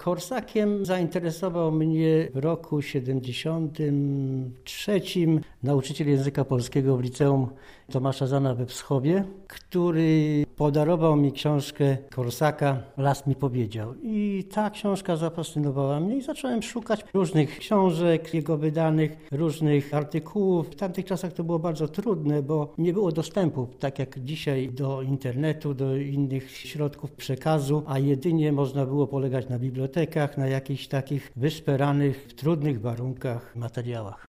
Korsakiem zainteresował mnie w roku 73 nauczyciel języka polskiego w liceum Tomasza Zana we Wschowie, który podarował mi książkę Korsaka „Las mi powiedział”. I ta książka zafascynowała mnie i zacząłem szukać różnych książek jego wydanych, różnych artykułów. W tamtych czasach to było bardzo trudne, bo nie było dostępu, tak jak dzisiaj, do internetu, do innych środków przekazu, a jedynie można było polegać na bibliotekach, na jakichś takich wyszperanych, w trudnych warunkach materiałach.